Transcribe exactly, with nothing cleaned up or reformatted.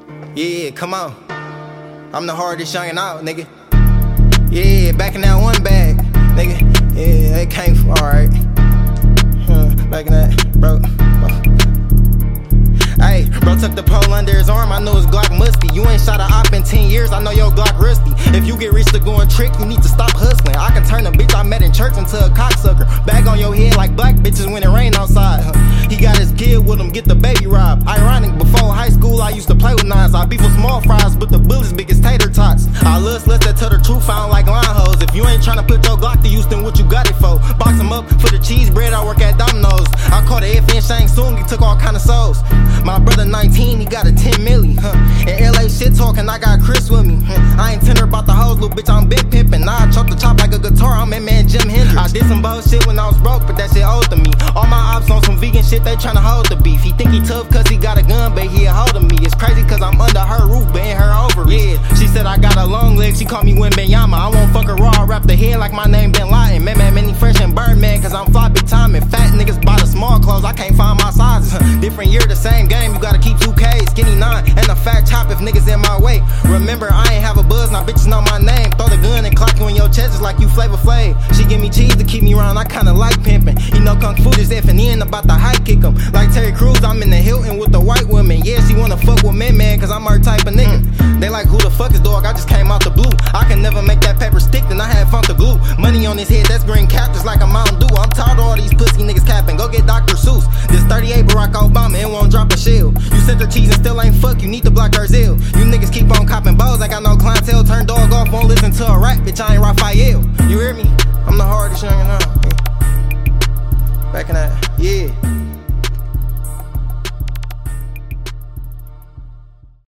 Yeah, come on. I'm the hardest youngin' out, nigga. Yeah, back in that one bag, nigga. Yeah, it came from, alright. Huh, back in that, bro. Hey, bro took the pole under his arm, I know his Glock musty. You ain't shot a op in ten years, I know your Glock rusty. If you get rich to going trick, you need to stop hustling. I can turn a bitch I met in church into a cocksucker. Bag on your head like black bitches when it rain outside. Huh. He got his kid with him, get the baby robbed. Ironic, before high school I used to play with nines. I beef with small fries, but the bullets big as tater tots. I love sluts that tell the truth, I don't like line hoes. If you ain't tryna put your Glock to use, then what you got it for? Box him up for the cheese bread, I work at Domino's. I caught a F in Shang Tsung, he took all kind of souls. My brother nineteen, he got a ten milli, huh? In L A shit talking, I got Chris with me, huh? I ain't tender about the hoes, little bitch, I'm big pimpin'. Nah, I chop the chop like a guitar, I'm in man Jim Hendrix. I did some bullshit when I was broke, but that shit old to me. All my ops on some vegan shit, they tryna hold the beef. He think he tough cause he got a gun, but he a hold of me. It's crazy cause I'm under her roof, but in her ovaries. Yeah, she said I got a long leg, she called me Wembenyama. I won't fuck her raw, I wrap the head like my name Bin Laden. Man, man, many fresh and Birdman, cause I'm fly big time. And fat niggas buy the small clothes, I can't find my sizes. Different year, the same game, you gotta keep two K's. Skinny nine, and a fat chop if niggas in my way. Remember, I ain't have a buzz, now bitches know my name. Throw the gun and clock you in your chest just like you Flavor Flav. She give me cheese to keep me around, I kinda like pimping. You know Kung Fu just F and N about the high kick 'em. Like Terry Crews, I'm in the Hilton with the white women. Yeah, she wanna fuck with men, man, cause I'm her type of nigga. Mm. They like, who the fuck is dog? I just came out the blue. I can never make that paper stick, then I had fun to glue. Money on his head, that's green cap, just like a Mountain Dew. I'm tired of all these pussy niggas capping. Go get Doctor Seuss. This thirty-eight Barack Obama, it won't drop a shell. You sent her cheese and still ain't fuck, you need to block her zeal. You niggas keep on copping balls, I got no clientele. Turn dog off, won't listen to a rap, bitch, I ain't Raphael. You hear me? I'm the hardest youngin' out. Back in that, yeah.